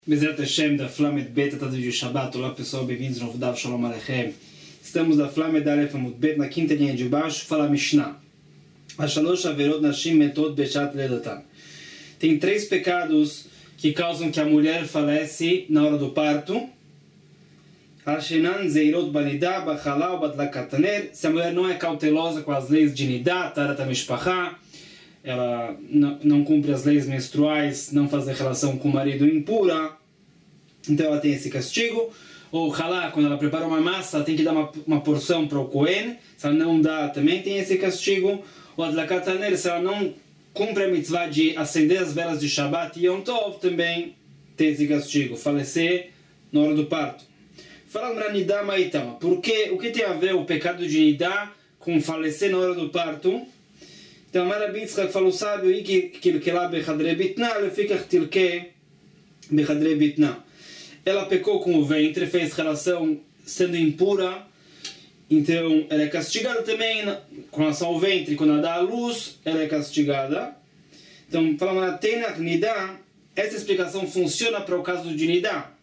Bezerra Hashem da Flamed Bet, Tata de Shabbat. Olá pessoal, bem-vindos no Dav Shalom Aleichem. Estamos da Flamed Aleph Amud Bet, na quinta linha de baixo, fala Mishnah. Ashalosh Averot Nashim Metod Bechat Ledatan. Tem três pecados que causam que a mulher falece na hora do parto. Hashenan Zeirot Banidá, Bachalá, Badlakat Taner. Se a mulher não é cautelosa com as leis de Nidá, Tarat HaMishpachá, ela não cumpre as leis menstruais, não faz relação com o marido impura, então ela tem esse castigo. Ou halá, quando ela prepara uma massa, ela tem que dar uma porção para o Kohen, se ela não dá, também tem esse castigo. Ou adlakat taner, se ela não cumpre a mitzvah de acender as velas de Shabbat e Yom Tov, também tem esse castigo, falecer na hora do parto. Fala para Nidá Maitama, porque o que tem a ver o pecado de Nidá com falecer na hora do parto? Então, a Rabbi Yitzchak falou, sábio, que lá bechadre bitna, ele fica tilke bechadre bitna. Ela pecou com o ventre, fez relação sendo impura, então ela é castigada também com relação ao ventre. Quando ela dá a luz, ela é castigada. Então, falando na Tenach Nidá, essa explicação funciona para o caso de Nidá.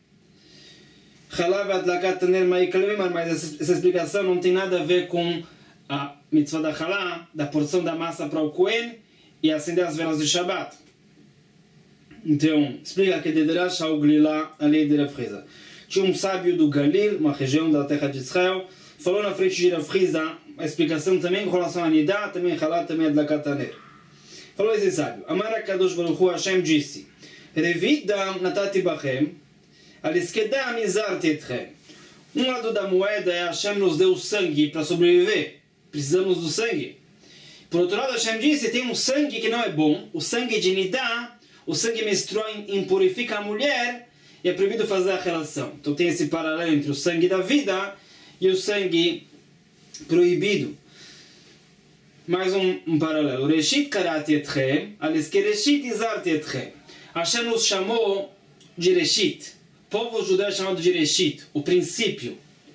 Mas essa explicação não tem nada a ver com a mitzvah da halá, da porção da massa para o Kohen e acender as velas de Shabbat. Então, explica que de Derash ao Glilá, a lei de Rav Chizda. Tinha um sábio do Galil, uma região da terra de Israel, falou na frente de Rav Chizda a explicação também com relação a Nidá, também halá, também adlakat taner. Falou esse sábio, Amar HaKadosh Baruch Hu, Hashem disse, Revidam natati bachem, aliskedam izarti etchem. Um lado da moeda é Hashem nos deu sangue para sobreviver. Precisamos do sangue. Por outro lado, Hashem disse, tem um sangue que não é bom, o sangue de Nidá, o sangue menstrual impurifica a mulher e é proibido fazer a relação. Então tem esse paralelo entre o sangue da vida e o sangue proibido. Mais um paralelo. Reshit karati etchem, aliske reshit izarti etchem. Hashem nos chamou de Reshit. O povo judeu é chamado de Reshit, o princípio.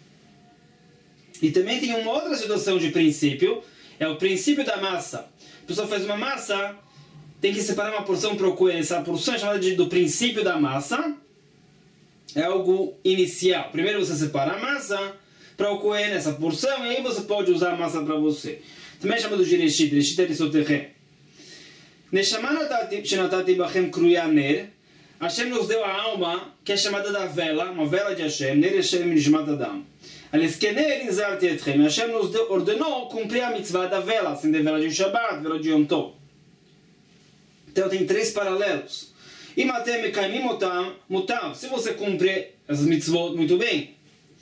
E também tem uma outra situação de princípio, é o princípio da massa. A pessoa faz uma massa, tem que separar uma porção para o Kohen. Essa porção é chamada do princípio da massa, é algo inicial. Primeiro você separa a massa para o Kohen, essa porção, e aí você pode usar a massa para você. Também é chamado de Reshit, Reshit é Risoterre. Neshama shenatati bachem kruya ner, Hashem nos deu a alma, que é chamada da vela, uma vela de Hashem, ner Hashem nishmat adam. Hashem nos ordenou cumprir a mitzvah da vela, acender vela de Shabbat, vela de Yom Tov. Então tem três paralelos. Se você cumprir as mitzvot muito bem,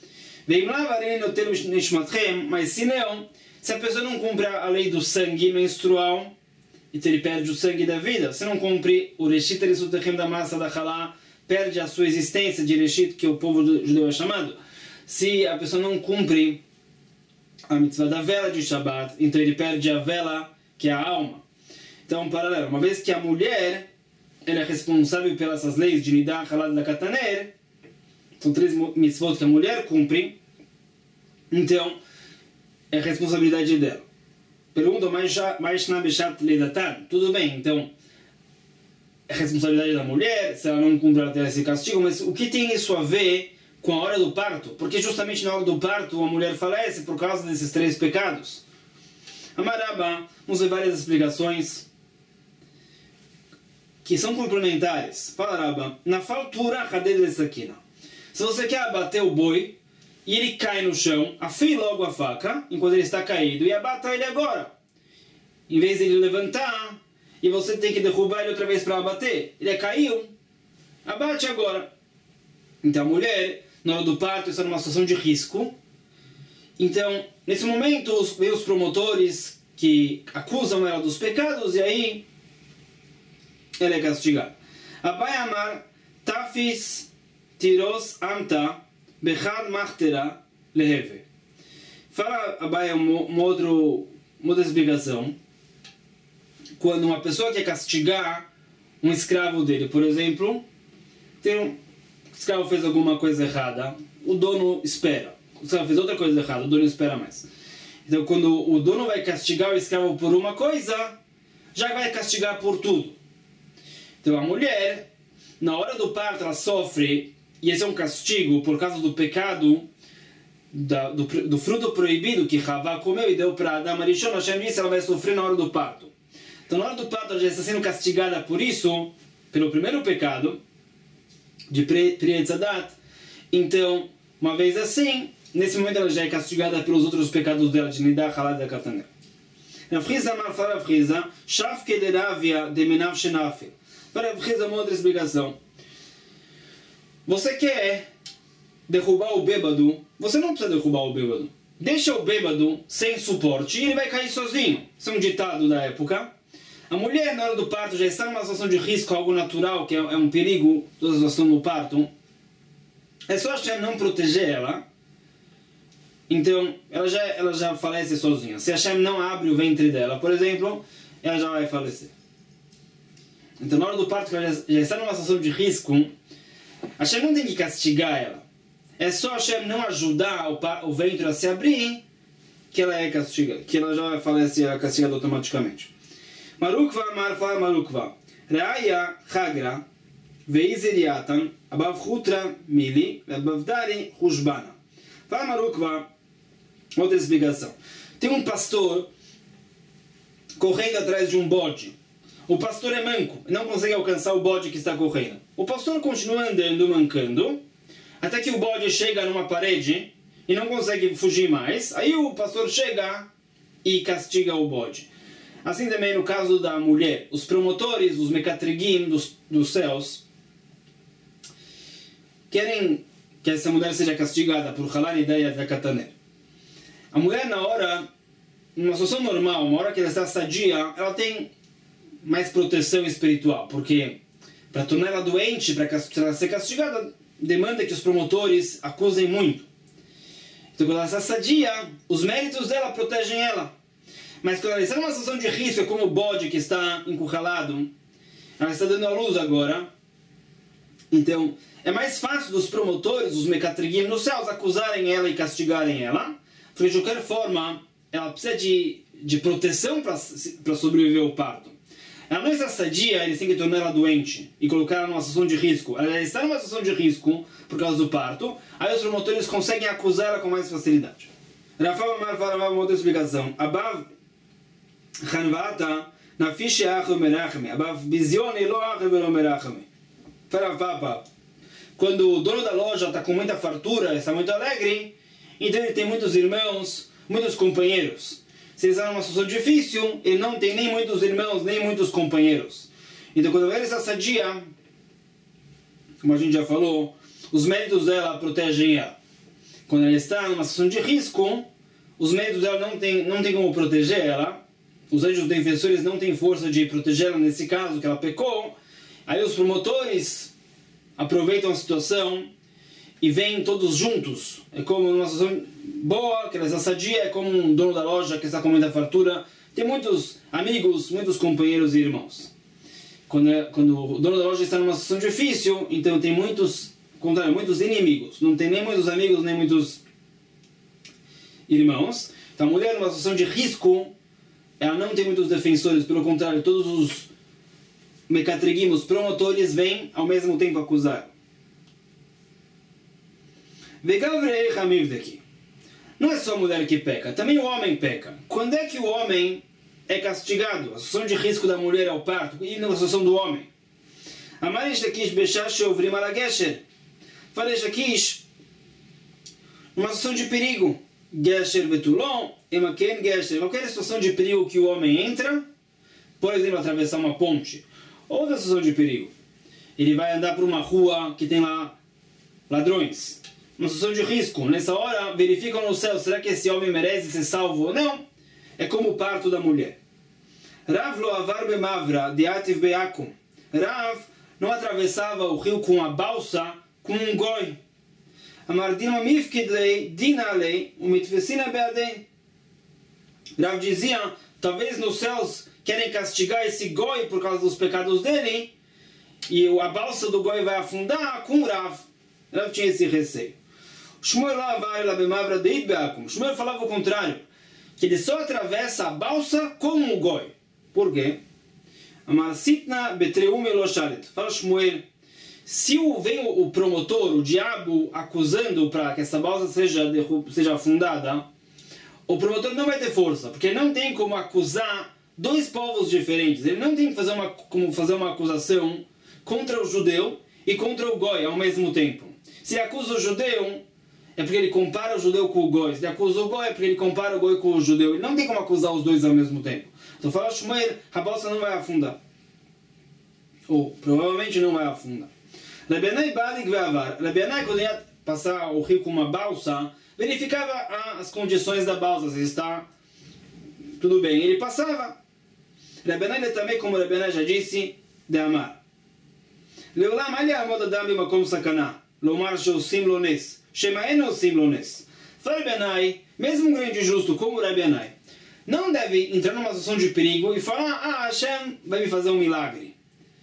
mas se não, se a pessoa não cumpre a lei do sangue menstrual, então ele perde o sangue da vida. Se não cumpre o Reshit Risutechem da massa da halá, perde a sua existência de Reshit, que o povo judeu é chamado. Se a pessoa não cumpre a mitzvah da vela de Shabbat, então ele perde a vela, que é a alma. Então, um paralelo. Uma vez que a mulher ela é responsável pelas leis de Nidá, Halá, Adlakat Taner, são três mitzvot que a mulher cumpre, então é responsabilidade dela. Pergunta, mas na Bechat Ledatan, tudo bem, então é responsabilidade da mulher, se ela não cumpre ela tem esse castigo, mas o que tem isso a ver com a hora do parto? Porque justamente na hora do parto a mulher falece por causa desses três pecados. Amaraba, vamos ver várias explicações que são complementares. Fala Rabba, na faltura cadê essa aqui? Se você quer abater o boi e ele cai no chão, afie logo a faca enquanto ele está caído e abata ele agora. Em vez de ele levantar e você tem que derrubar ele outra vez para abater, ele caiu, abate agora. Então a mulher, na hora do parto, está numa situação de risco. Então, nesse momento, vem os promotores que acusam ela dos pecados e aí ela é castigada. Abai Amar, Tafis Tiros Amta Bechad Machtera Leheve. Fala Abai uma outra explicação. Quando uma pessoa quer castigar um escravo dele, por exemplo, o escravo fez alguma coisa errada, o dono espera. O escravo fez outra coisa errada, o dono espera mais. Então, quando o dono vai castigar o escravo por uma coisa, já vai castigar por tudo. Então, a mulher na hora do parto ela sofre, e esse é um castigo por causa do pecado do fruto proibido que Havá comeu e deu para Adão Arishon, Hashem disse, ela vai sofrer na hora do parto. Então na hora do parto ela já está sendo castigada por isso, pelo primeiro pecado, de Pri Etzadat. Então, uma vez assim, nesse momento ela já é castigada pelos outros pecados dela, de Nidá, Halad e Kataner. Rav Chizda Amar fala Rav Chizda, Shaf Kederavia de Menav Shenafil. Para Rav Chizda uma outra explicação. Você quer derrubar o bêbado, você não precisa derrubar o bêbado. Deixa o bêbado sem suporte e ele vai cair sozinho. Isso é um ditado da época. A mulher, na hora do parto, já está numa situação de risco, algo natural, que é um perigo, toda a situação do parto. É só Hashem não proteger ela. Então, ela já falece sozinha. Se Hashem não abre o ventre dela, por exemplo, ela já vai falecer. Então, na hora do parto, que ela já está numa situação de risco, Hashem não tem que castigar ela. É só Hashem não ajudar o ventre a se abrir, que ela é castigada, que ela já vai falecer, ela é castigada automaticamente. Marukva Amar fala Marukva. Reaya Chagra Veizeriatan Abav Chutra Mili Abavdari Hushbana. Fala Marukva, outra explicação. Tem um pastor correndo atrás de um bode. O pastor é manco, não consegue alcançar o bode que está correndo. O pastor continua andando, mancando, até que o bode chega numa parede e não consegue fugir mais. Aí o pastor chega e castiga o bode. Assim também no caso da mulher. Os promotores, os mecatrigim dos céus, querem que essa mulher seja castigada por Halal e Daya da Kataner. A mulher, na hora, numa situação normal, uma hora que ela está sadia, ela tem mais proteção espiritual, porque para tornar ela doente, para ela ser castigada, demanda que os promotores acusem muito. Então, quando ela está sadia, os méritos dela protegem ela. Mas quando ela está numa situação de risco, como o bode que está encurralado, ela está dando à luz agora. Então, é mais fácil dos promotores, os mecatrigim nos céus, acusarem ela e castigarem ela, porque de qualquer forma, ela precisa de proteção para sobreviver ao parto. Ela não está sadia, eles têm que tornar ela doente e colocar ela numa situação de risco. Ela está numa situação de risco por causa do parto, aí os promotores conseguem acusar ela com mais facilidade. Rafael Amar fala uma outra explicação. Abav Chanvata na fiche acho merachme. Abav bizione lo acho velo merachme. Fala Papa. Quando o dono da loja está com muita fartura, está muito alegre, então ele tem muitos irmãos, muitos companheiros. Se ele está numa situação difícil, ele não tem nem muitos irmãos, nem muitos companheiros. Então, quando ele está sadia, como a gente já falou, os méritos dela protegem ela. Quando ela está numa situação de risco, os méritos dela não tem como proteger ela. Os anjos defensores não têm força de protegê-la nesse caso, que ela pecou. Aí os promotores aproveitam a situação e vêm todos juntos. É como uma situação boa, que ela está sadia, é como um dono da loja que está com muita fartura. Tem muitos amigos, muitos companheiros e irmãos. Quando o dono da loja está numa situação difícil, então tem muitos inimigos. Não tem nem muitos amigos, nem muitos irmãos. Então a mulher numa situação de risco, ela não tem muitos defensores. Pelo contrário, todos os mecatrigim, os promotores, vêm ao mesmo tempo acusar. Não é só a mulher que peca, também o homem peca. Quando é que o homem é castigado? A situação de risco da mulher é o parto e na situação do homem. Amarish Lakish Beshash Ovrim Alagesher. Falesh Lakish, numa situação de perigo. Gesher Betulon, Emaken Gesher. Qualquer situação de perigo que o homem entra, por exemplo, atravessar uma ponte, outra situação de perigo. Ele vai andar por uma rua que tem lá ladrões. Uma situação de risco. Nessa hora, verificam no céu, será que esse homem merece ser salvo ou não? É como o parto da mulher. Rav lo avar bemavra de ativ beakum. Rav não atravessava o rio com a balsa, com um goi. Amardino mifkidlei, dinalei, umitfesina beadei. Rav dizia, talvez nos céus querem castigar esse goi por causa dos pecados dele, e a balsa do goi vai afundar com o Rav. Rav tinha esse receio. Shmuel falava o contrário, que ele só atravessa a balsa com um goi. Por quê? Fala Shmuel se vem o promotor, o diabo, acusando para que essa balsa seja afundada, o promotor não vai ter força, porque não tem como acusar dois povos diferentes. Ele não tem como fazer uma acusação contra o judeu e contra o goi ao mesmo tempo. Se ele acusa o judeu, é porque ele compara o judeu com o goi. Se ele acusa o goi, é porque ele compara o goi com o judeu. Ele não tem como acusar os dois ao mesmo tempo. Então fala Shmuel, a balsa não vai afundar. Ou provavelmente não vai afundar. Rabi Yanai Balig Ve'avar. Rabi Yanai, quando ia passar o rio com uma balsa, verificava as condições da balsa, se está tudo bem. Ele passava. Rabi Yanai também, como Rabi Yanai já disse, de amar. Leolam ali a moda dami makom sakana. Lomar sheosim lo nes. Shema en osim lo nes. Fala Rabi Yanai, mesmo um grande justo como Rabi Yanai, não deve entrar numa situação de perigo e falar, Hashem vai me fazer um milagre.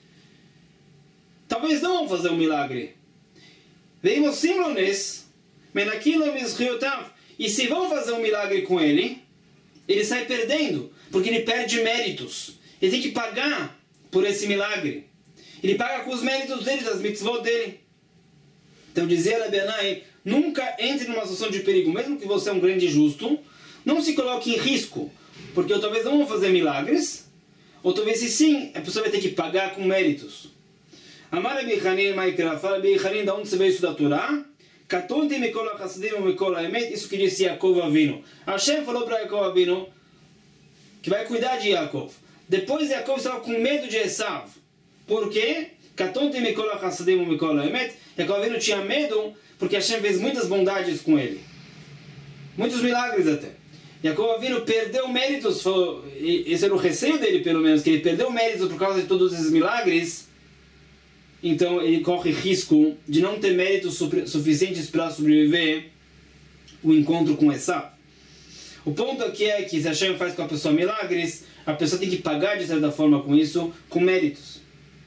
Talvez não vão fazer um milagre. Veimos simlones, menakilo mizriotav. E se vão fazer um milagre com ele, ele sai perdendo, porque ele perde méritos. Ele tem que pagar por esse milagre. Ele paga com os méritos dele, das mitzvot dele. Então dizia Rabi Yanai, nunca entre numa situação de perigo, mesmo que você é um grande justo, não se coloque em risco, porque ou talvez não vão fazer milagres, ou talvez se sim, a pessoa vai ter que pagar com méritos. Amar Rabi Hanin Maikra, fala Rabi Hanin, da onde você veio isso da Torá? Katonti mikol hachasidim mikol haemet, isso que disse Yaakov Avinu. Hashem falou para Yaakov Avinu que vai cuidar de Yaakov. Depois Yaakov estava com medo de Esav. Por quê? Katonti mikol hachasidim mikol haemet. Yaakov Avinu tinha medo porque Hashem fez muitas bondades com ele. Muitos milagres até. Yaakov Avinu perdeu méritos, esse era o receio dele pelo menos, que ele perdeu méritos por causa de todos esses milagres. Então ele corre risco de não ter méritos suficientes para sobreviver o encontro com Esav. O ponto aqui é que se Hashem faz com a pessoa milagres, a pessoa tem que pagar de certa forma com isso, com méritos.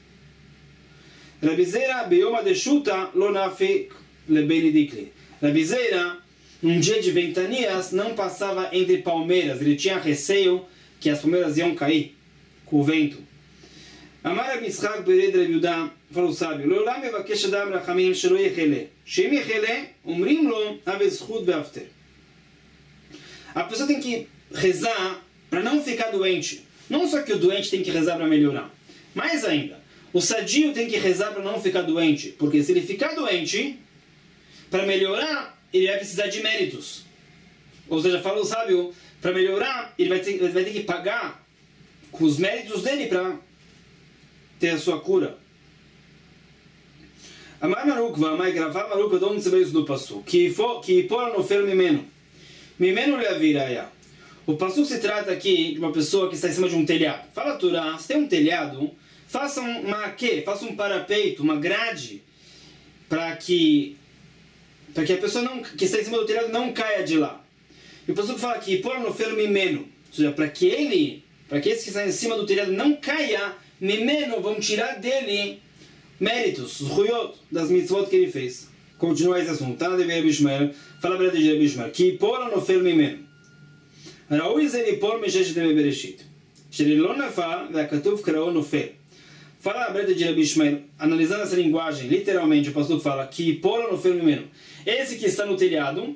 Rabizeira beyoma de shuta lo nafik lebeni dikli. Rabizeira, num dia de ventanias, não passava entre palmeiras. Ele tinha receio que as palmeiras iam cair com o vento. Amar Rabi Yitzchak bered Rabi Yudah, falou o sábio, Leolam mevakesh adam rachamim shelo yechele. Shem yechele, umrim lo havezchut ve'after. A pessoa tem que rezar para não ficar doente. Não só que o doente tem que rezar para melhorar. Mais ainda, o sadio tem que rezar para não ficar doente. Porque se ele ficar doente, para melhorar, ele vai precisar de méritos. Ou seja, fala o sábio, para melhorar, ele vai ter que pagar com os méritos dele para ter a sua cura. Amar Marukva, Amar Grafar Marukva, de onde você veio isso do Passuk? Que pôr no fer mimeno. Mimeno le aviraya. O Passuk se trata aqui de uma pessoa que está em cima de um telhado. Fala a Torá, se tem um telhado, faça um maquê, faça um parapeito, uma grade, para que a pessoa que está em cima do telhado não caia de lá. E o Passuk fala que pôr no fer mimeno. Ou seja, para que esse que está em cima do telhado não caia, mimeno, vão tirar dele méritos, os ruyot, das mitzvot que ele fez. Continua esse assunto. Tá na de Rabi Ishmael, fala para de Rabi Ishmael, que pôr no fer mimeno. ראוי זה ליפול מששת ימי בראשית. שלא נפל והכתוב קראו נופל. Fala a breta de Rabi Ishmael, analisando essa linguagem, literalmente, o pastor fala que pôr no fer mimeno. Esse que está no telhado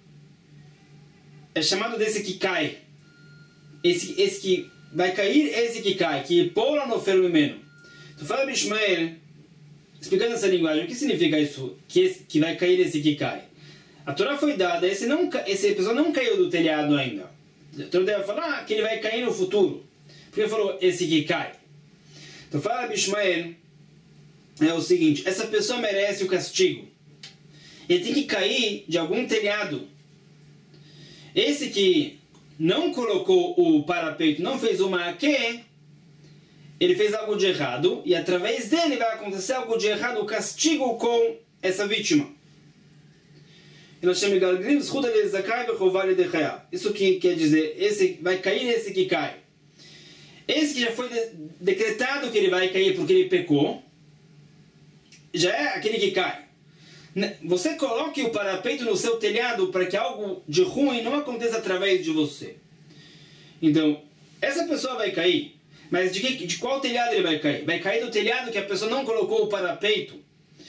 é chamado desse que cai. Esse que vai cair, esse que cai. Que pôr no fer mimeno. Então fala Rabi Ishmael, explicando essa linguagem, o que significa isso? Que vai cair esse que cai. A Torá foi dada, essa pessoa não caiu do telhado ainda. Então deve falar que ele vai cair no futuro. Porque ele falou, esse que cai. Então fala Rabi Ishmael, é o seguinte, essa pessoa merece o castigo. Ele tem que cair de algum telhado. Esse que não colocou o parapeito, não fez o maquê, ele fez algo de errado, e através dele vai acontecer algo de errado, o castigo com essa vítima. Isso que quer dizer, esse vai cair, esse que cai. Esse que já foi decretado que ele vai cair porque ele pecou, já é aquele que cai. Você coloque o parapeito no seu telhado para que algo de ruim não aconteça através de você. Então, essa pessoa vai cair, mas de qual telhado ele vai cair? Vai cair do telhado que a pessoa não colocou o parapeito.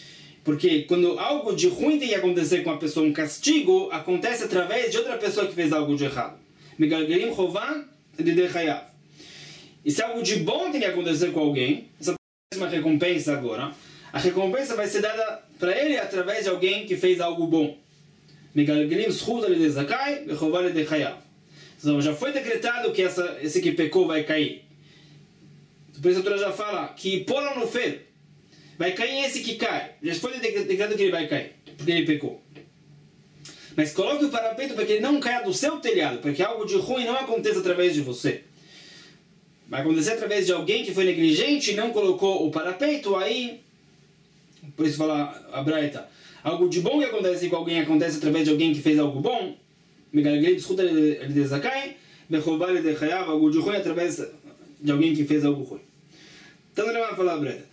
Porque quando algo de ruim tem que acontecer com a pessoa, um castigo, acontece através de outra pessoa que fez algo de errado. Megalgelim chová lidei chayav. E se algo de bom tem que acontecer com alguém, essa é uma recompensa agora, a recompensa vai ser dada para ele através de alguém que fez algo bom. Megalgelim zchut lidei zakai vechová lidei chayav. Então já foi decretado que esse que pecou vai cair. Por isso a Torá já fala que pola no fel. Vai cair esse que cai. Já foi decretado que ele vai cair, porque ele pecou. Mas coloque o parapeito para que ele não caia do seu telhado, para que algo de ruim não aconteça através de você. Vai acontecer através de alguém que foi negligente e não colocou o parapeito, aí... Por isso fala a Braita. Algo de bom que acontece com alguém acontece através de alguém que fez algo bom. Algo de ruim através de alguém que fez algo ruim. Então ele vai falar a Braita.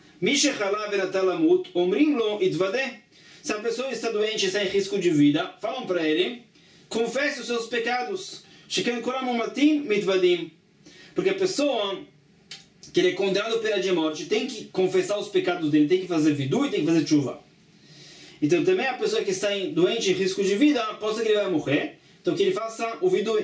Se a pessoa está doente e está em risco de vida, falam para ele, confesse os seus pecados. Porque a pessoa que ele é condenado pela de morte tem que confessar os pecados dele, tem que fazer vidu e tem que fazer chuva. Então também a pessoa que está doente em risco de vida, pode ser que ele vai morrer, então que ele faça o vidu.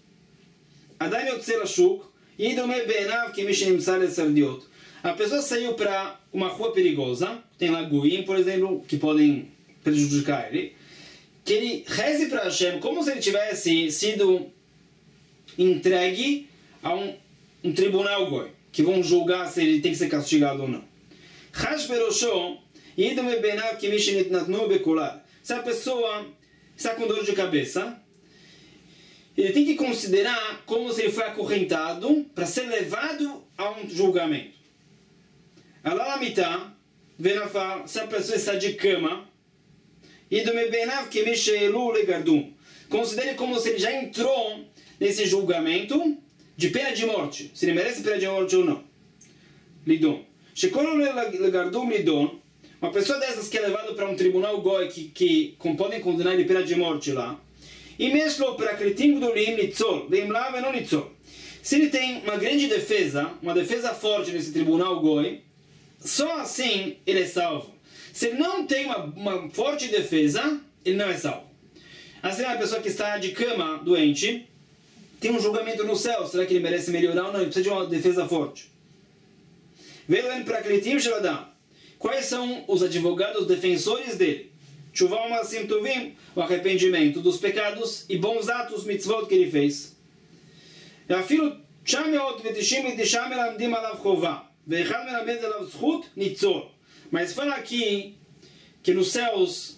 A pessoa saiu para uma rua perigosa, tem lá goim, por exemplo, que podem prejudicar ele, que ele reze para Hashem como se ele tivesse sido entregue a um tribunal goi, que vão julgar se ele tem que ser castigado ou não. Se a pessoa está com dor de cabeça, ele tem que considerar como se ele foi acorrentado para ser levado a um julgamento. Se a pessoa está de cama, considere como se ele já entrou nesse julgamento de pena de morte, se ele merece pena de morte ou não. Lidon. Uma pessoa dessas que é levada para um tribunal goi que podem condenar ele pena de morte lá, se ele tem uma grande defesa, uma defesa forte nesse tribunal goi, só assim ele é salvo. Se ele não tem uma forte defesa, ele não é salvo. Assim, uma pessoa que está de cama, doente, tem um julgamento no céu. Será que ele merece melhorar ou não? Ele precisa de uma defesa forte. Quais são os advogados defensores dele? O arrependimento dos pecados e bons atos, mitzvot que ele fez. Mas fala aqui que nos céus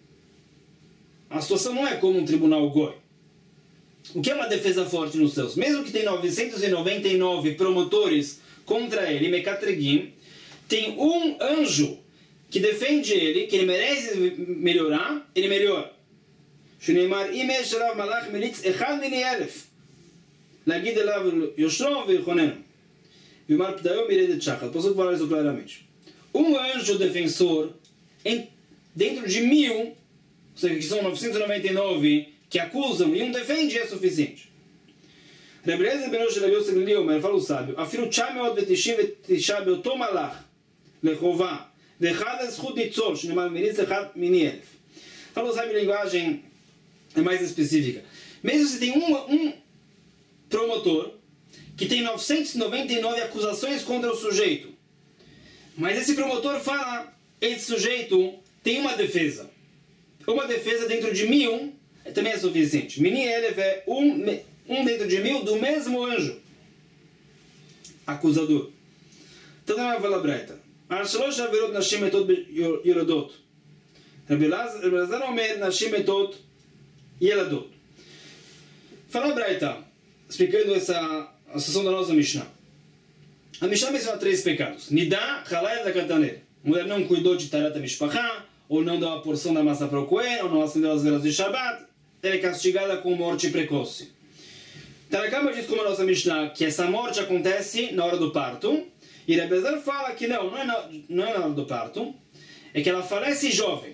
a situação não é como um tribunal goi. O que é uma defesa forte nos céus? Mesmo que tem 999 promotores contra ele, Mekatregim, tem um anjo que defende ele, que ele merece melhorar, ele melhora. Shneimar imesh rav malach melitz echad mini elef. Lagid elav yoshro v'yichonenu. Vimar p'dayo miredet shachar. Posso falar isso claramente. Um anjo defensor, dentro de 1000, ou seja, que são 999, que acusam e um defende, é suficiente. Rebeleza Benosh Levios Glio, mas fala o sábio. Afiru Chameot Vetishim Vetisha Beotom Malach Lechová Vechad Eschut Nitzor Shnemal Miritz Echad Minielef. Fala o sábio, a linguagem é mais específica. Mesmo se tem um promotor que tem 999 acusações contra o sujeito, mas esse promotor fala, esse sujeito tem uma defesa. Uma defesa dentro de 1000 também é suficiente. Minielef é um dentro de 1000 do mesmo anjo acusador. Então não é a Braita. Arshalosh averot nashim etot yeladot. Rabelazar omer nashim etot yeladot. Fala a Braita, explicando a sessão da nossa Mishnah. A Mishnah menciona 3 pecados. Nidá, Halay da Kataner. A mulher não cuidou de Tarat Mishpachá, ou não deu a porção da massa para o Kohen, ou não acendeu as velas de Shabbat, ela é castigada com morte precoce. Tarakama diz, como a nossa Mishnah, que essa morte acontece na hora do parto, e Rebezar fala que não é na hora do parto, é que ela falece jovem.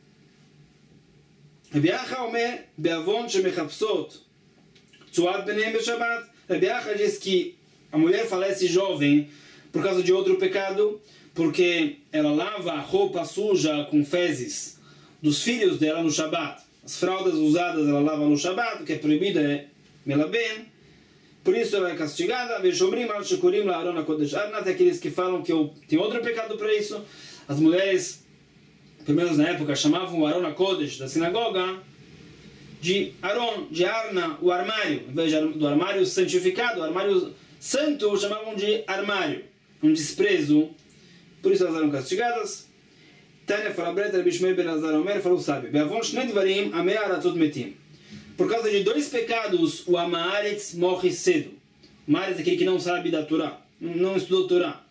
Rebiacha omer beavon shemechapsot tzuad benem beShabbat. Rebiacha diz que a mulher falece jovem por causa de outro pecado, porque ela lava a roupa suja com fezes dos filhos dela no Shabat. As fraldas usadas ela lava no Shabat, o que é proibido é melaben. Por isso ela é castigada. Até aqueles que falam que tem outro pecado para isso. As mulheres, pelo menos na época, chamavam o Aron HaKodesh da sinagoga de Aron, de Arna, o armário. Em vez do armário santificado, o armário santo, chamavam de armário. Um desprezo. Por isso elas eram castigadas. Tânia fala breta, Rabi Shmuel ben Azar Omer falou sábio. Be'avon shnei dvarim amei aratzot metim. Por causa de 2 pecados, o Amaretz morre cedo. O Amaretz é aquele que não sabe da Torá, não estudou Torá.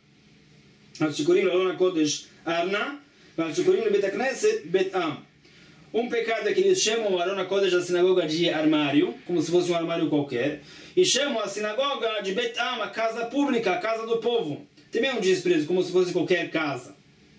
Um pecado é que eles chamam o Aron HaKodesh da sinagoga de armário, como se fosse um armário qualquer, e chamam a sinagoga de Bet Am, a casa pública, a casa do povo. Também é um desprezo, como se fosse qualquer casa.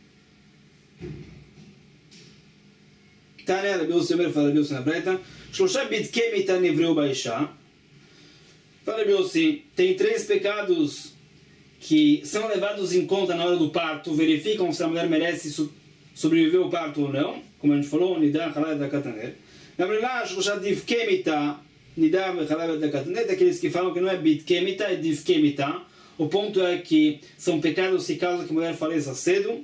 Tânia, Rabi Yossi Omer fala Rabi Yossi na breta. Shlosha bidkei mitan nivreu baisha. Fala Rabi Yossi, tem 3 pecados que são levados em conta na hora do parto, verificam se a mulher merece sobreviver ao parto ou não, como a gente falou, Nidam, Chalav da Kataner. Na verdade, Shlosha divkei mitan, Nidam, Chalav da Kataner, aqueles que falam que não é bidkei mitan, é divkei mitan. O ponto é que são pecados que causam que a mulher faleça cedo.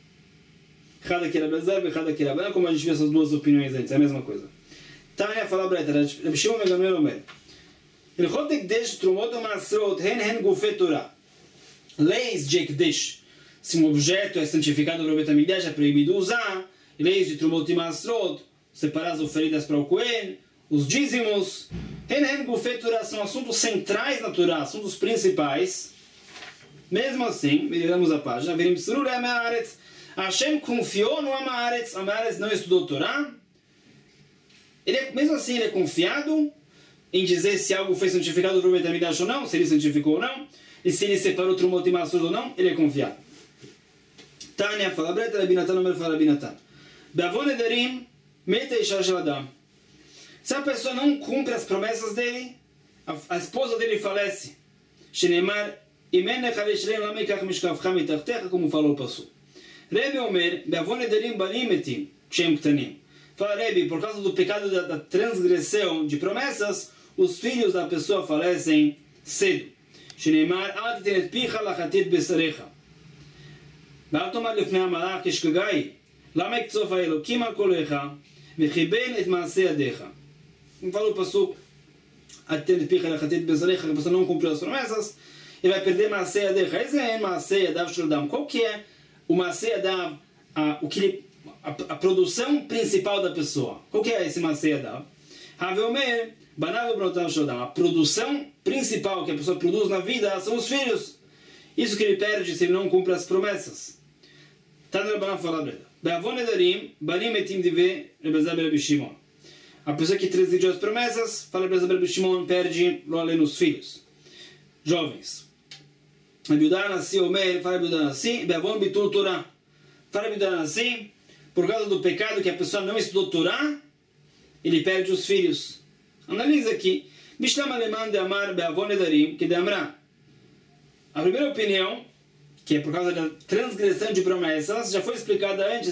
Como a gente viu essas 2 opiniões antes, é a mesma coisa. Tânia fala breta, Rabi Shimon ben Gamliel Omer. Ilchot Ekdesh Trumot u'Masrot hen gufei Torah. Leis de Ekdesh. Se um objeto é santificado para o Bet HaMikdash, é proibido usar. Leis de Trumot e Masrot, separar as ofertas para o Kohen, os dízimos. Hen gufei Torah são assuntos centrais na Torá, assuntos principais. Mesmo assim, viramos a página. Verim Surur Amaretz. Hashem confiou no Amaretz. Amaretz não estudou Torá. Mesmo assim, ele é confiado em dizer se algo foi santificado para o Bet HaMikdash ou não, se ele santificou ou não, e se ele separou Trumot e Masrot ou não, ele é confiado. Tânia fala breta, Rabi Natan Omer fala Rabi Natan. Be'avon nederim meta isha shel adam. Se a pessoa não cumpre as promessas dele, a esposa dele falece. Shenemar imen nechale shlem lam yikach mishkavcha mitachtecha, como falou o pasuk. Rebbe Omer, Be'avon nederim banim metim, kshem ktanim. Fala, Rebbe, por causa do pecado da transgressão de promessas, os filhos da pessoa falecem cedo. Shenemar, al titenet picha lachatit besarecha. Ve'al tomar lefnei hamalach kishkagai, lama yiktzof ha'elokim al kolecha, vechiben et maaseh yadecha. Como falou o pasuk, al titenet picha lachatit besarecha, que a pessoa não cumpriu as promessas, e vai perder maaseh yadecha. Esse é maaseh yadav shel adam. Qual que é o maaseh yadav, o que ele... A produção principal da pessoa. Qual que é esse Maaseh Yadav? A produção principal que a pessoa produz na vida são os filhos. Isso que ele perde se ele não cumpre as promessas. A pessoa que transgrediu as promessas, fala Rabi Shimon, perde lo além nos filhos. Jovens. Rabi Yehuda Hanassi Omer, fala Rabi Yehuda Hanassi, Be'avon bitul Torah. Fala Rabi Yehuda Hanassi, por causa do pecado que a pessoa não estudou Torá, ele perde os filhos. Analisa aqui. Bishlam aleman de amar be'avon nedarim, que de amra. A primeira opinião, que é por causa da transgressão de promessas, já foi explicada antes,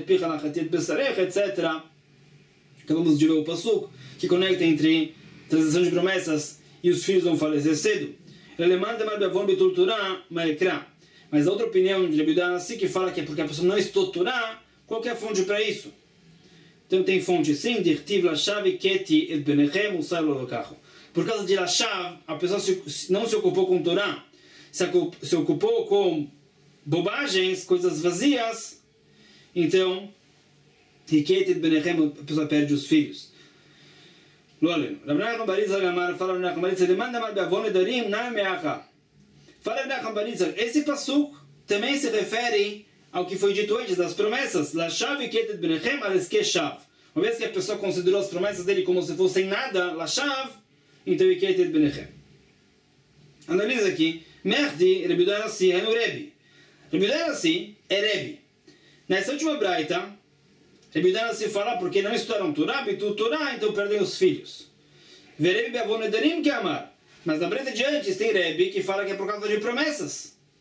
etc. Acabamos de ver o pasuk, que conecta entre transgressão de promessas e os filhos vão falecer cedo. Aleman de amar be'avon bitul Torá, ma'ekra. Mas a outra opinião de Rabi Yehuda Hanassi, que fala que é porque a pessoa não estudou Torá, qual que é a fonte para isso? Então tem fonte sim, Dirtiv Lashav Keti El Benechem Usar Lolokacho. Por causa de Lashav, a pessoa não se ocupou com Torá, se ocupou com bobagens, coisas vazias, então, Keti El Benechem, a pessoa perde os filhos. Lolem. Rabnacham Baritza Gamar, fala Rabnacham Baritza, ele manda mal be'avon nedarim, na me'acha. Fala Rabnacham Baritza, esse pasuk também se refere ao que foi dito antes das promessas, Lashav Ketet Benechem Aleskeshav. Uma vez que a pessoa considerou as promessas dele como se fossem nada, Lashav, então Ketet Benechem. Analisa aqui, Merdi, Rabi Yehuda Hanassi, é no Rebbe. Rabi Yehuda Hanassi é Rebbe. Nessa última braita, Rabi Yehuda Hanassi fala porque não estudaram Torá, bitul Torá, então perdem os filhos. Verebi be'avon nedarim que amar. Mas na braita de antes tem Rebbe que fala que é por causa de promessas.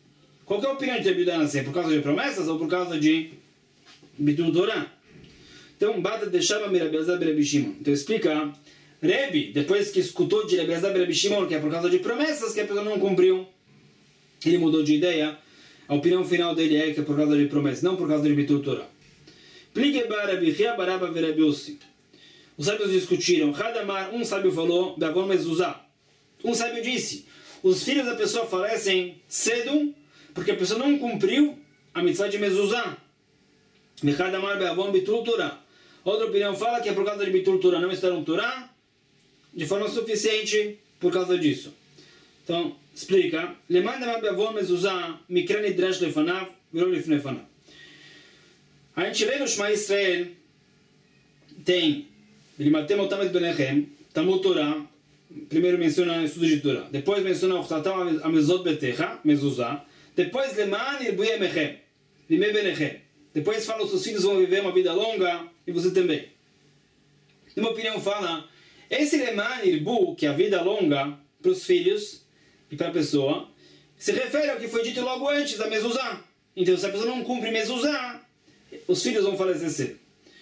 Qual que é a opinião de Rabi Udan assim? Por causa de promessas ou por causa de Bitul Torah? Então, Bata deixava Rabi Elazar ben Rabi Shimon. Então explica, Rebbe, depois que escutou de Rabi Elazar ben Rabi Shimon, que é por causa de promessas que a pessoa não cumpriu, ele mudou de ideia. A opinião final dele é que é por causa de promessas, não por causa de Bitul Torah. Pligue Barabi Chia Baraba Verabiossi. Os sábios discutiram. Hadamar, um sábio falou, Davon Mezuzá. Um sábio disse, os filhos da pessoa falecem cedo porque a pessoa não cumpriu a mitzvah de Mezuzá. Hadamar Beavon Bitul Torah. Outra opinião fala que é por causa de Bitul Torah, não estudaram Torah de forma suficiente por causa disso. Então, explica. Lemandamar Beavon Mezuzá, Mikrani Dresh Lefanav, Virou Lefnefanav. A gente lê no Shema Israel, tem Limatem Otamet Benechem, Talmud Torah, primeiro menciona estudo de Torah, depois menciona Ochtatam Amezot Betecha, Mezuzá, depois Leman Irbuy Emechem, Lime Benechem, depois fala os seus filhos vão viver uma vida longa e você também. Uma opinião fala, esse Leman Irbu, que é a vida longa para os filhos e para a pessoa, se refere ao que foi dito logo antes da Mezuzá. Então se a pessoa não cumpre Mezuzá, os filhos vão falecer cedo.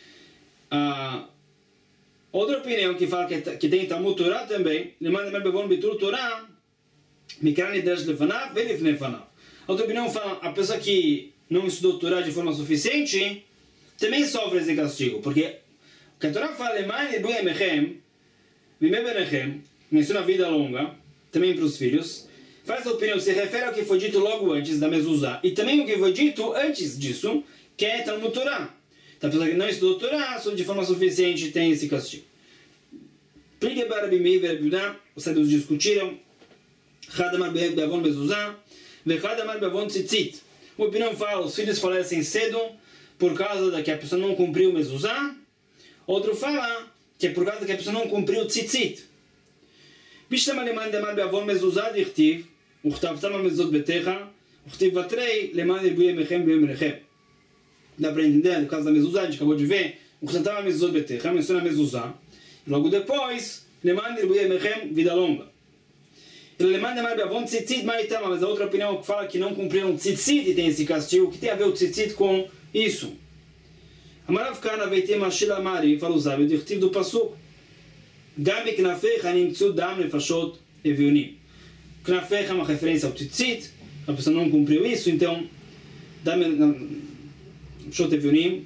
Outra opinião que fala que tem Talmud Torah também, outra opinião fala a pessoa que não estudou Torah de forma suficiente também sofre esse castigo, porque o que a Torah fala menciona a vida longa também para os filhos, faz a opinião, se refere ao que foi dito logo antes da Mezuzá e também o que foi dito antes disso, que é Talmud Torah. Então, a pessoa que não estudou Torah, de forma suficiente, tem esse castigo. Pligue Barabi Meir Rabi Udan, os sábios discutiram. Hadamar Beavon Mezuzá, Vechadamar Beavon Tzitzit. Uma opinião fala, os filhos falecem cedo por causa da que a pessoa não cumpriu Mezuzá. Outro fala que é por causa que a pessoa não cumpriu Tzitzit. Bishtama Leman Damar Beavon Mezuzá Dichtiv, Uchtavtam Amezot Betecha, Uchtiv Vatrei, Leman Irbuy Emechem Be'emrechem. Dá para entender, no caso da Mezuzá, a gente acabou de ver, o que estava a Mezuzá Betecha, menciona a Mezuzá, e logo depois, Leman Irbuy Emechem, vida longa. E Leman Demar Beavon Tzitzit Maitama, mas a outra opinião que fala que não cumpriram Tzitzit e tem esse castigo, o que tem a ver o Tzitzit com isso? Amarav Kana Veitem Ashil Amari, fala o sábio, diretivo do Passuk, Gabi Knafecha Nimtzu Dam Nefashot Evionim. Knafecha é uma referência ao Tzitzit, a pessoa não cumpriu isso, então, Shotevionim,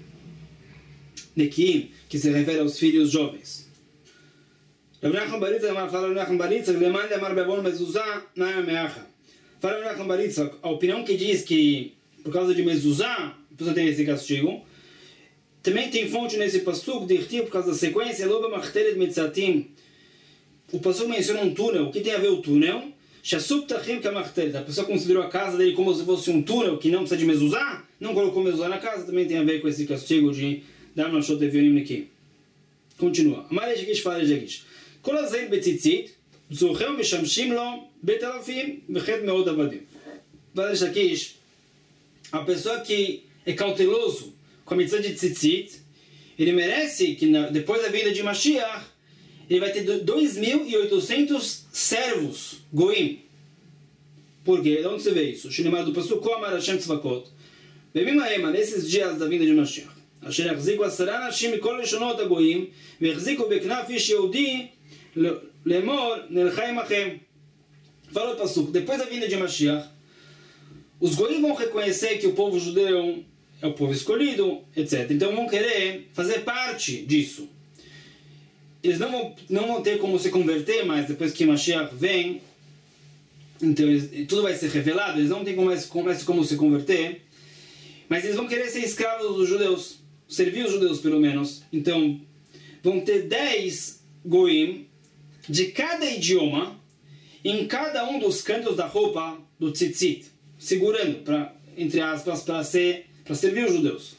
Nekim, que se refere aos filhos jovens. Rav Nachman bar Yitzchak fala Rav Nachman bar Yitzchak, Leman Damar Beavon Mezuzá, Naya Meacha. Fala Rav Nachman bar Yitzchak, a opinião que diz que por causa de Mezuzá, a pessoa tem esse castigo, também tem fonte nesse Pasuk de Irtir, por causa da sequência, Loba Machtelet Metzatim. O Pasuk menciona um túnel. O que tem a ver o túnel? A pessoa considerou a casa dele como se fosse um túnel que não precisa de Mezuzá, não colocou Mezuzá na casa, também tem a ver com esse castigo de dar uma Shotevionim aqui. Continua. Amar Jagish fala Jagish. Kol hazayin betzitzit, zochem meshamshim lo betalafim vechet meod avadim. Fala Jagish, a pessoa que é cauteloso com a mitzvah de tzitzit, ele merece que depois da vinda de Mashiach, ele vai ter 2.800 servos, goim. Por quê? De onde você vê isso? Shinimar do Pasuk, Koamar Hashem Tzvakot. Bemimaema, nesses dias da vinda de Mashiach. Asher yachziku 10 anashim mikol leshonot hagoyim, veyachziku beknaf ish yehudi, lemor nelchai machem. Fala o Pasuk, depois da vinda de Mashiach, os goim vão reconhecer que o povo judeu é o povo escolhido, etc. Então vão querer fazer parte disso. Eles não vão ter como se converter, mas depois que Mashiach vem, então tudo vai ser revelado, eles não têm como se converter, mas eles vão querer ser escravos dos judeus, servir os judeus pelo menos. Então vão ter 10 goim de cada idioma, em cada um dos cantos da roupa do tzitzit, segurando, entre aspas, para servir os judeus.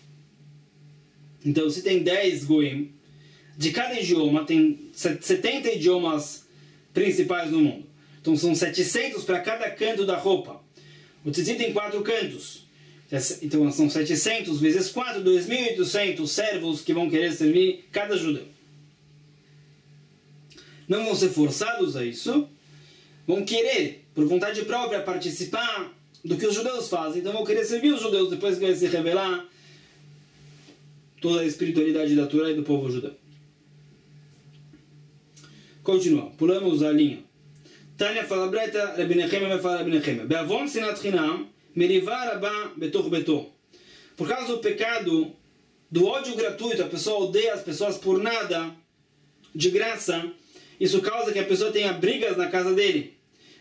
Então se tem 10 goim, de cada idioma, tem 70 idiomas principais no mundo. Então são 700 para cada canto da roupa. O tzitzit tem 4 cantos. Então são 700 vezes 4, 2.800 servos que vão querer servir cada judeu. Não vão ser forçados a isso. Vão querer, por vontade própria, participar do que os judeus fazem, então vão querer servir os judeus depois que vai se revelar toda a espiritualidade da Torá e do povo judeu. Continua, pulamos a linha. Tânia fala breta, Rabi Nehemia fala Rabi Nehemia. Be'avon sinat chinam, merivar rabá betoch beto. Por causa do pecado do ódio gratuito, a pessoa odeia as pessoas por nada, de graça, isso causa que a pessoa tenha brigas na casa dele.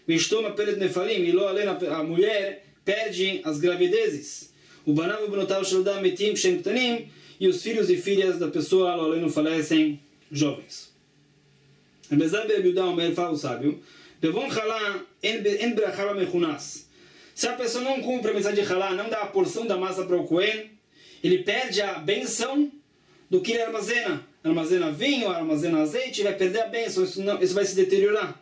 A mulher perde as gravidezes. O banav benotav sheldam metim shem ktanim, e os filhos e filhas da pessoa não falecem jovens. Fala o sábio, se a pessoa não cumpre a mensagem de halá, não dá a porção da massa para o Cohen, ele perde a benção do que ele armazena. Armazena vinho, armazena azeite, vai perder a benção, isso vai se deteriorar.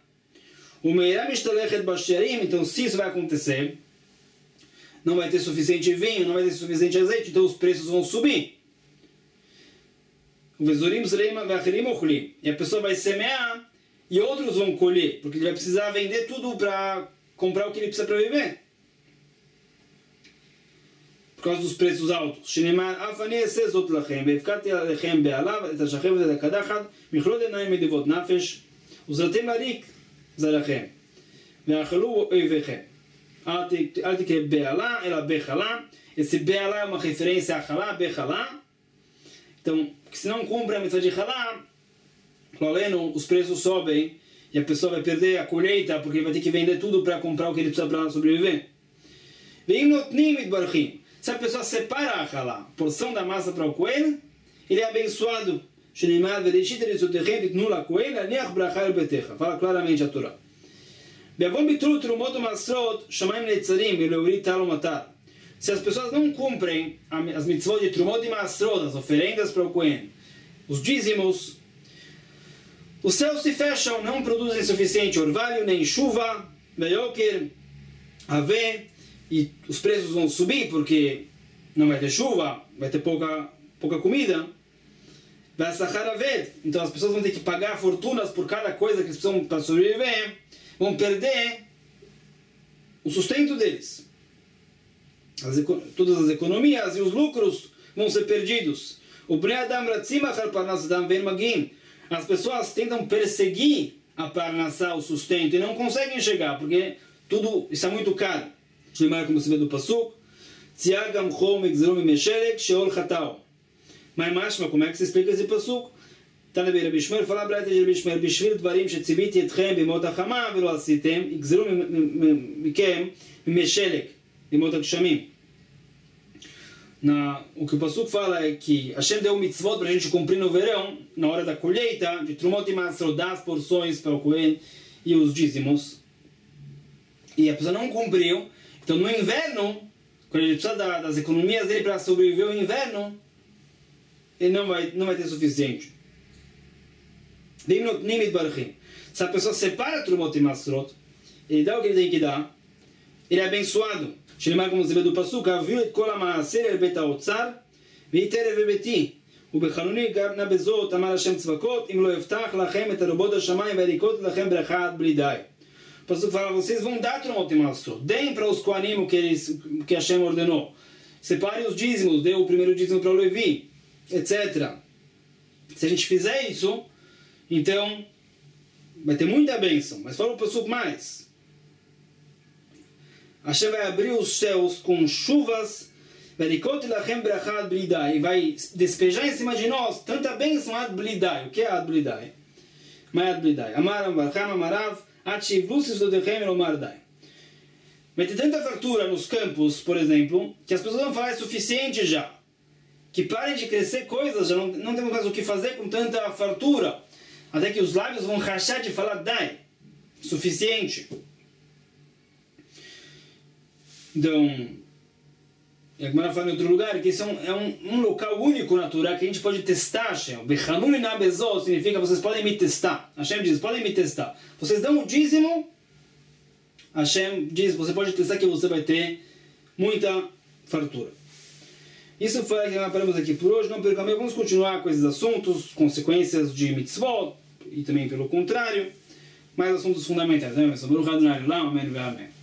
Então, se isso vai acontecer, não vai ter suficiente vinho, não vai ter suficiente azeite, então os preços vão subir. E a pessoa vai semear e outros vão colher, porque ele vai precisar vender tudo para comprar o que ele precisa para viver. Por causa dos preços altos. Esse Be'alá é uma referência a Halá, Bechalá. Então, se não cumpre a mensagem de Halá, os preços sobem e a pessoa vai perder a colheita porque ele vai ter que vender tudo para comprar o que ele precisa para sobreviver. Se a pessoa separa a Halá, porção da massa para o Cohen, ele é abençoado. Fala claramente a Torá. Se as pessoas não cumprem as mitzvot de Trumot e Masrot, as oferendas para o Cohen, os dízimos, os céus se fecham, não produzem suficiente orvalho, nem chuva, veioker, ave, e os preços vão subir porque não vai ter chuva, vai ter pouca comida. Vai sachar aved, então as pessoas vão ter que pagar fortunas por cada coisa que eles precisam para sobreviver, vão perder o sustento deles. Todas as economias e os lucros vão ser perdidos. As pessoas tentam perseguir a parnassá, o sustento, e não conseguem chegar, porque tudo está muito caro. Como se vê do Pasuk, mas como é que se explica esse Pasuk? Está na Rabi Shmuel, fala Breta de Rabi Shmuel, Bishvil dvarim shetziviti etchem bimot hachama velo asitem, igzeru mikem mimeshelek bimot hagshamim. O que o Pasuk fala é que Hashem deu mitzvot para a gente cumprir no verão, na hora da colheita, de Trumot e Masrot, das porções para o Cohen e os dízimos. E a pessoa não cumpriu. Então no inverno, quando ele precisa das economias dele para sobreviver ao inverno, ele não vai ter suficiente. Se a pessoa separa Trumot e Masrot, ele dá o que ele tem que dar, ele é abençoado. Como se vê do Pasuk, aviu et kol ha'maaser el bet ha'otzar ve'iter bebeti ובחנוני גר בזאת אמר השם צבקות אם לא יפתח לכם את ארובות השמיים ויריקות לכם ברכה עד bli dai. O Pasuk fala, vocês vão dar Trumot e Masrot, deem para os Kohanim o que Hashem ordenou, separem os dízimos, dê o primeiro dízimo para o Levi, etc. Se a gente fizer isso, então vai ter muita bênção. Mas fala o Pasuk mais. Hashem vai abrir os céus com chuvas, e vai despejar em cima de nós tanta bênção ad bli dai. O que é ad bli dai? Vai ter tanta fartura nos campos, por exemplo, que as pessoas vão falar é suficiente já. Que parem de crescer coisas, já não temos mais o que fazer com tanta fartura. Até que os lábios vão rachar de falar dai. Suficiente. Então, a Gemara fala em outro lugar que isso é um local único na Torá que a gente pode testar, Hashem. Bechanun na bezol significa vocês podem me testar. Hashem diz, podem me testar. Vocês dão o dízimo, Hashem diz, você pode testar que você vai ter muita fartura. Isso foi o que nós paramos aqui por hoje. Não percamos, vamos continuar com esses assuntos, consequências de mitzvot, e também pelo contrário, mais assuntos fundamentais. Amém.